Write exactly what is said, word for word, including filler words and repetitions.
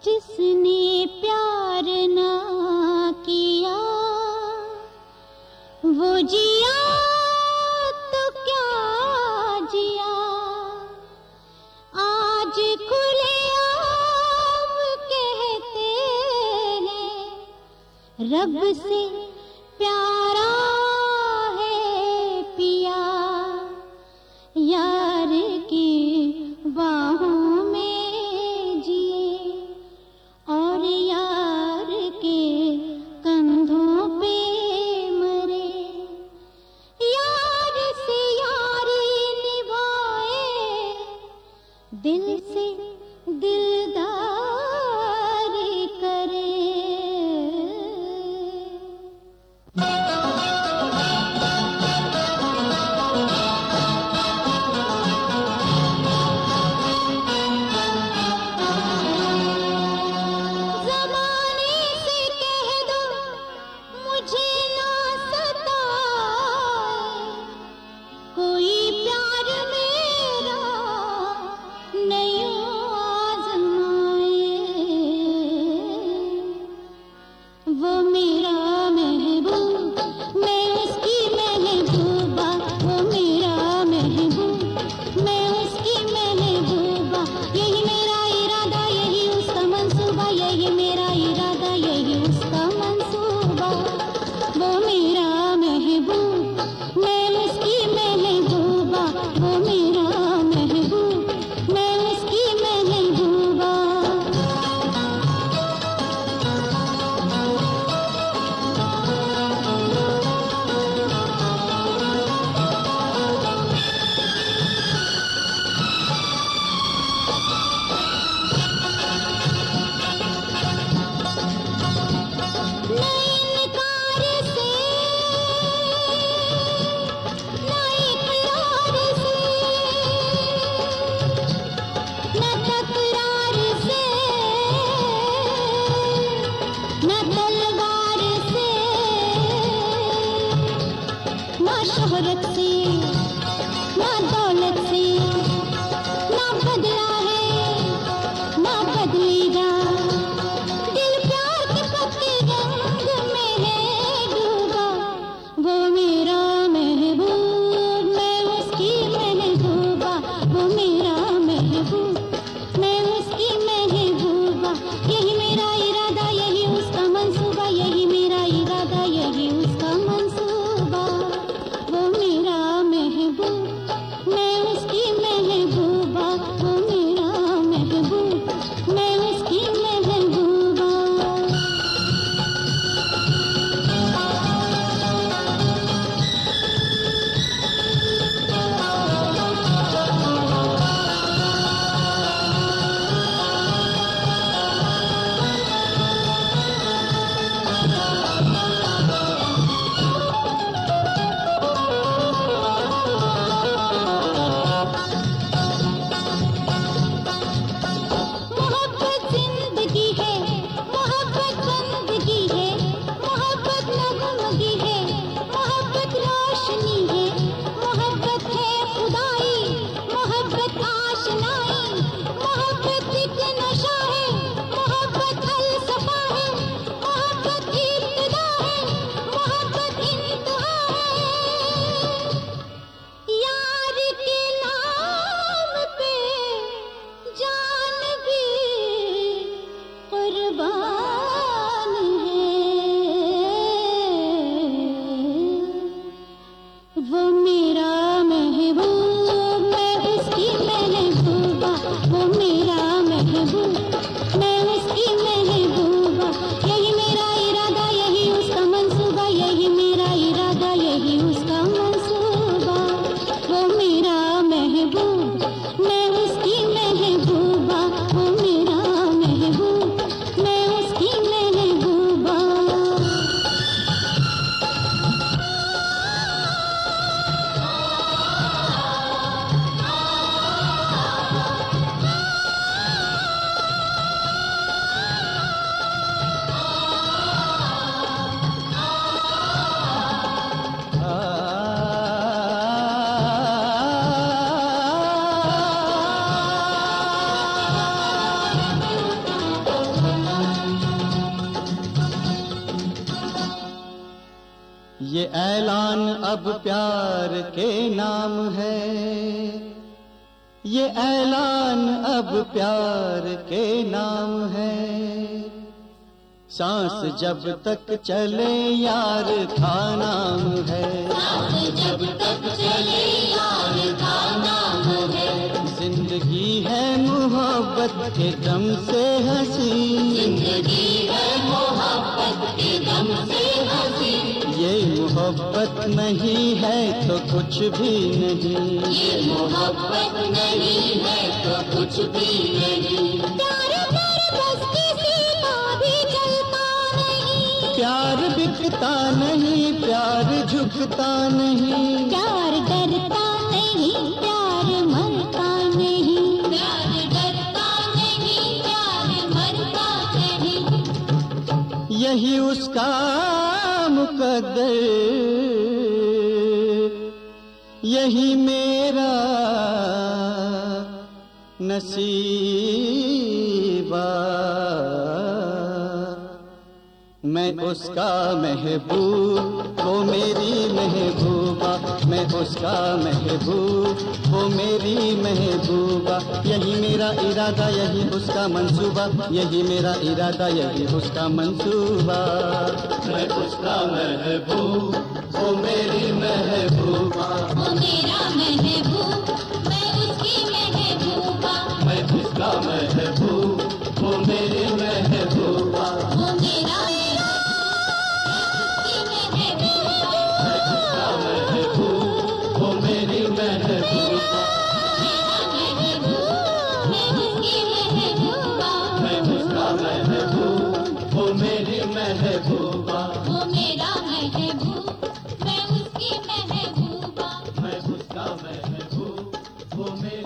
जिसने प्यार ना किया वो जिया तो क्या जिया। आज खुलेआम कहते हैं रब से प्यारा है पिया। यार की बाहों में जिए और यार के कंधों पे मरे। यार से यारी निभाए दिल से दिलदारी करे। वो मेरा महबूब मैं उसकी महबूबा। वो मेरा महबूब मैं उसकी महबूबा। यही मेरा इरादा यही उसका मंसूबा। यही मेरा इरादा यही उसका मंसूबा। वो मेरा महबूब मैं उसकी महबूबा। वो मेरा महबूब मैं उसकी महबूबा। शोहरत से ना दौलत से ना बदला है ना बदलेगा। दिल प्यार के पक्के रंग में है डूबा। वो मेरा महबूब मैं उसकी महबूबा। वो मेरा महबूब मैं उसकी महबूबा। यही मेरा इरादा यही उसका मंसूबा। यही मेरा इरादा यही उसका मंसूबा। वो मेरा महबूब मैं उसकी महबूबा। वो मेरा महबूब मैं उसकी ये ऐलान अब प्यार के नाम है, ये ऐलान अब प्यार के नाम है। सांस जब तक चले यार का नाम है, सांस जब तक चले यार का नाम है। जिंदगी है मोहब्बत के दम से हंसी, जिंदगी है मोहब्बत के दम से हंसी। ये मोहब्बत नहीं है तो कुछ भी नहीं, ये मोहब्बत नहीं है तो कुछ भी नहीं। प्यार पर बस किसी का भी चलता नहीं, प्यार बिकता नहीं, प्यार झुकता नहीं, प्यार डरता नहीं, प्यार मरता नहीं, प्यार डरता नहीं, प्यार मरता नहीं। यही उसका मुकद्दर, यही मेरा नसीबा। मैं उसका महबूब, वो मेरी महबूबा, मैं उसका महबूब, वो मेरी महबूबा। यही मेरा इरादा, यही उसका मंसूबा, यही मेरा इरादा, यही उसका मंसूबा। मैं उसका महबूब, वो मेरी महबूबा, वो मेरा महबूब, मैं उसकी महबूबा। मैं उसका महबूब, वो मेरी महबूबा। वो मेरा वो मेरी महबूबा, मैं उसका महबूब, वो मेरी महबूबा। वो मेरा महबूब, मैं उसकी महबूबा। मैं उसका महबूब, वो मेरी